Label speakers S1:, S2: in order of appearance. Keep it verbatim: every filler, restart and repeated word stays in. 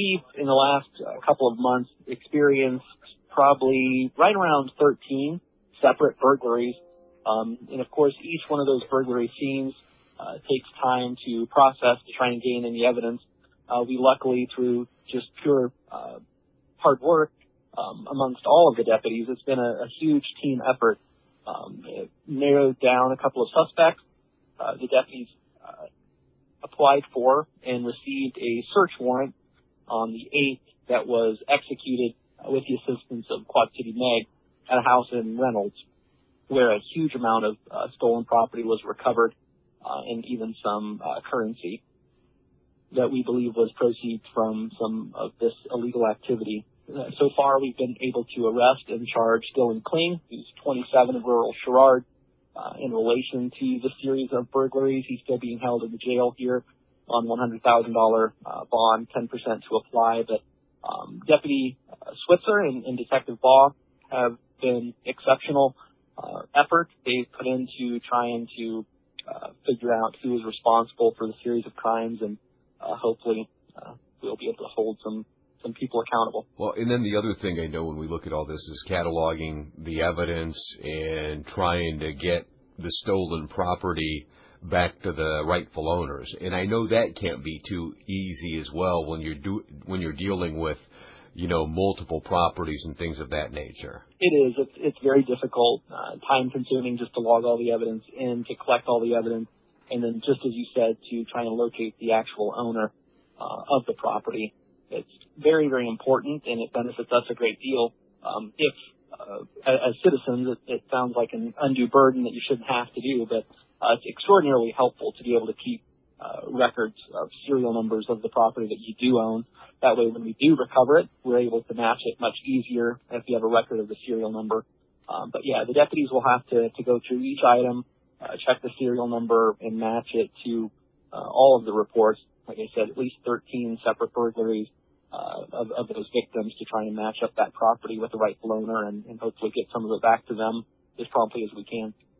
S1: we've, in the last uh, couple of months, experienced probably right around thirteen separate burglaries. Um, and, of course, each one of those burglary scenes uh, takes time to process to try and gain any evidence. Uh, we luckily, through just pure uh, hard work um, amongst all of the deputies, it's been a, a huge team effort. Um, it narrowed down a couple of suspects. Uh, the deputies uh, applied for and received a search warrant on the eighth that was executed uh, with the assistance of Quad City Meg at a house in Reynolds, where a huge amount of uh, stolen property was recovered uh, and even some uh, currency that we believe was proceeds from some of this illegal activity. Uh, so far, we've been able to arrest and charge Dylan Kling, who's twenty-seven, of rural Sherrard, uh, in relation to the series of burglaries. He's still being held in the jail here on one hundred thousand dollars uh, bond, ten percent to apply. But um, Deputy uh, Switzer and, and Detective Baugh have been exceptional uh, effort they've put into trying to uh, figure out who is responsible for the series of crimes, and uh, hopefully uh, we'll be able to hold some some people accountable.
S2: Well, and then the other thing I know when we look at all this is cataloging the evidence and trying to get the stolen property back to the rightful owners. And I know that can't be too easy as well when you're do when you're dealing with, you know, multiple properties and things of that nature.
S1: It is. It's, it's very difficult, uh, time-consuming just to log all the evidence in, to collect all the evidence, and then just as you said, to try and locate the actual owner uh, of the property. It's very, very important, and it benefits us a great deal. Um, if, uh, as citizens, it, it sounds like an undue burden that you shouldn't have to do, but uh, it's extraordinarily helpful to be able to keep uh, records of serial numbers of the property that you do own. That way, when we do recover it, we're able to match it much easier if you have a record of the serial number. Um, but, yeah, the deputies will have to, to go through each item, uh, check the serial number, and match it to uh, all of the reports. Like I said, at least thirteen separate burglaries Uh, of, of those victims to try and match up that property with the rightful owner and, and hopefully get some of it back to them as promptly as we can.